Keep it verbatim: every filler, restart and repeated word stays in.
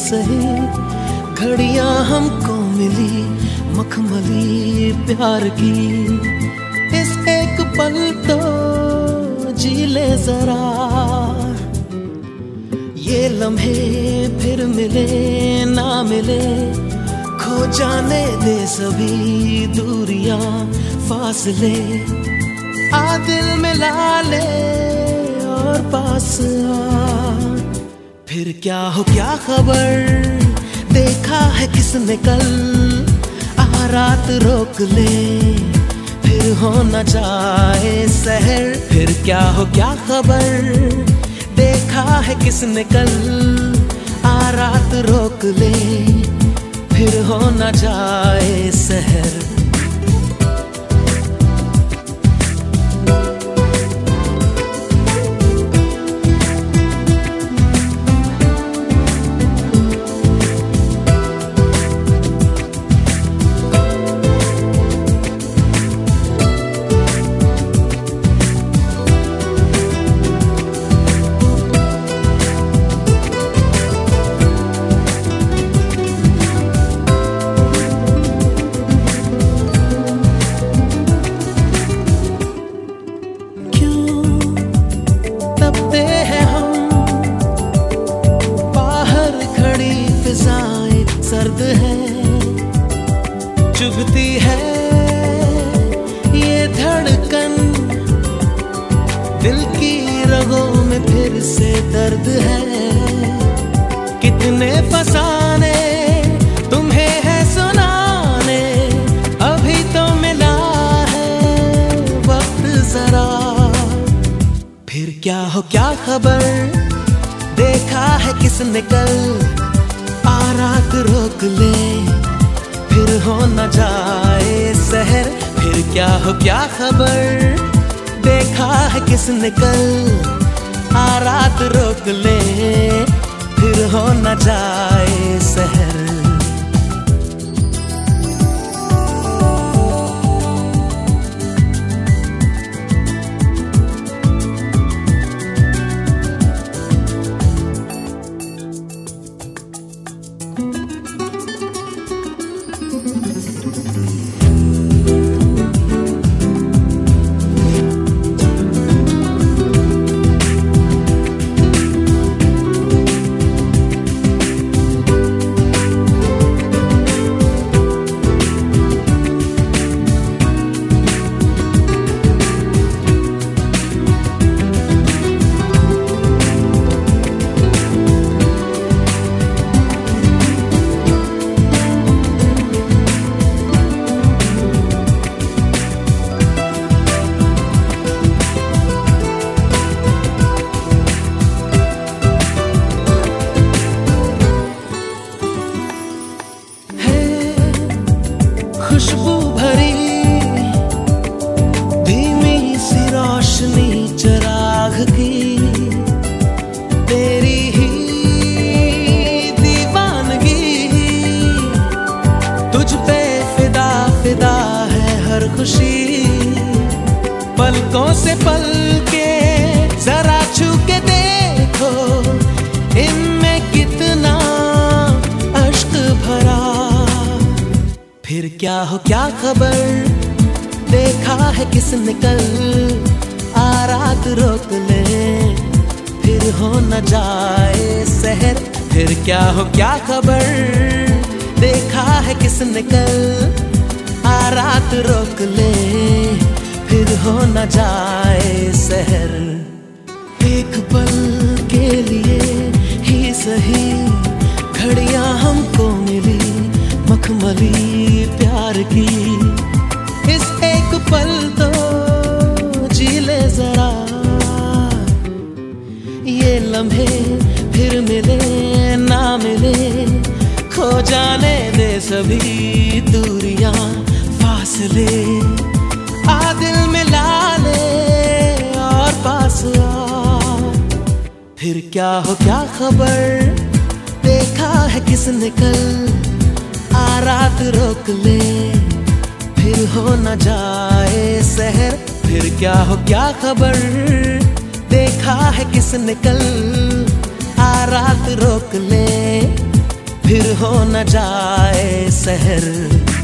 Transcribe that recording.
सही घड़ियां हमको मिली मखमली प्यार की। इस एक पल तो जी ले जरा, ये लम्हे फिर मिले ना मिले, खो जाने दे सभी दूरियां फासले। आ दिल मिला ले और पास आ, फिर क्या हो क्या खबर, देखा है किसने कल, आ रात रोक ले फिर हो न जाए सहर। फिर क्या हो क्या खबर, देखा है किसने कल, आ रात रोक ले फिर हो न जाए सहर। सर्द है चुभती है ये धड़कन, दिल की रगों में फिर से दर्द है। कितने फसाने तुम्हें है सुनाने, अभी तो मिला है वक्त जरा। फिर क्या हो क्या खबर, देखा है किसने कल, आ रात रोक ले फिर हो न जाए सहर। फिर क्या हो क्या खबर, देखा है किसने कल, आ रात रोक ले फिर हो न जाए सहर। खुशबू भरी धीमी सी रोशनी चिराग की, तेरी ही दीवानगी, तुझ पे फिदा फिदा है हर खुशी। पलकों से पल के जरा छू के देखो, इनमें कितना अश्क भरा। फिर क्या हो क्या खबर, देखा है किसने कल, आ रात रोक ले फिर हो न जाए सहर। फिर क्या हो क्या खबर, देखा है किसने कल, आ रात रोक ले फिर हो न जाए सहर। एक पल के लिए ही सही घड़ियां हमको मिली मखमली प्यार की। इस एक पल तो जी ले जरा, ये लम्हे फिर मिले ना मिले, खो जाने दे सभी दूरियां फासले। आ दिल मिला ले और पास आ, फिर क्या हो क्या खबर, देखा है किसने कल, आ रात रोक ले फिर हो न जाए सहर। फिर क्या हो क्या खबर, देखा है किसने कल, आ रात रोक ले फिर हो न जाए सहर।